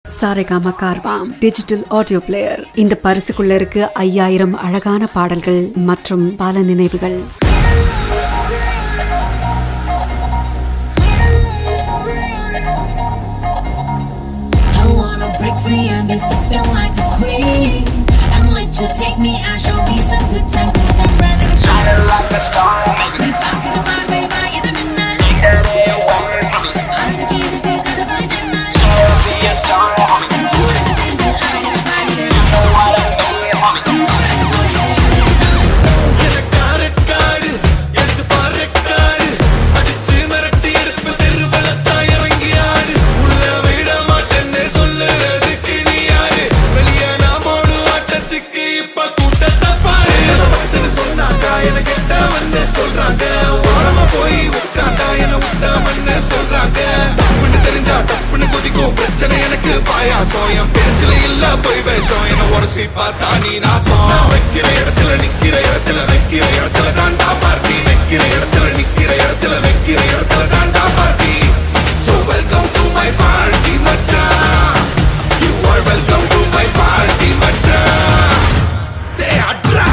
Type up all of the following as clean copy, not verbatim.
Saregama Carvaan digital audio player. இந்த பரிசுக்குள்ள இருக்கு 5000 அழகான பாடல்கள் மற்றும் பல நினைவுகள். பாயாசம் பேச்சில இல்ல போய் வேஷம் என்ன உரசி பார்த்தா நீ நாசம். வைக்கிற இடத்துல நிக்கிற இடத்துல வைக்கிற இடத்துல தாண்டா பார்ட்டி. வைக்கிற இடத்துல நிக்கிற இடத்துல வைக்கிற இடத்துல தாண்டா party. So welcome to my party மச்சான். You are welcome to my party மச்சான். They are drunk.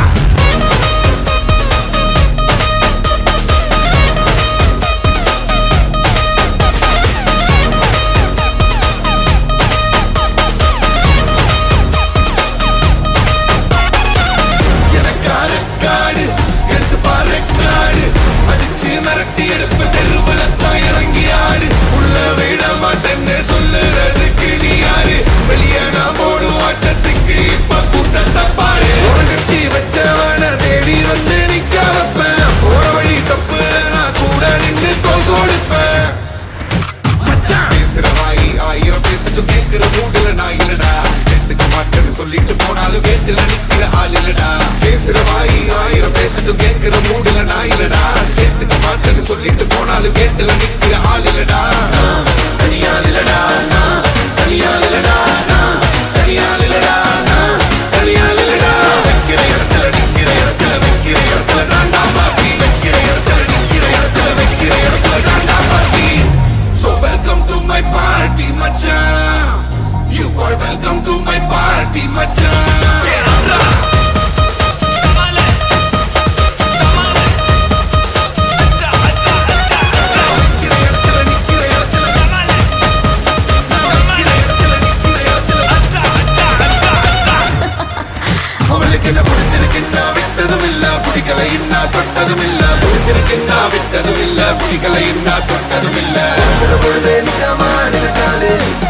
சொல்லிட்டு போனாலும் கேட்டுல நிக்கிற ஆள் இல்லடா. பேசுற வாயி 1000 பேசிட்டு கேட்கிற மூடுல நான் இல்லடா. சேர்த்துக்க மாட்டேன்னு சொல்லிட்டு போனாலும் கேட்டுல நிக்கிற ஆள் இல்லடா. தனியால் இல்லடா தனியால் இல்லடா தனியால் இல்லடா தனியால் இல்லடா. வைக்கிற இடத்துல நிக்கிற இடத்துல வைக்கிற இடத்துல தாண்டா பார்ட்டி. வைக்கிற இடத்துல நிக்கிற இடத்துல வைக்கிற இடத்துல தாண்டா party. So welcome to my party மச்சான். You are welcome to my party மச்சான். அவளுக்கு என்ன பிடிச்சிருக்குன்னா விட்டதும் இல்ல பிடிக்கல இன்னா தொட்டதும் இல்ல. பிடிச்சிருக்குன்னா விட்டதும் இல்ல பிடிக்கல இன்னா தொட்டதும் இல்ல. பொழுது நிக்காம நினைக்காது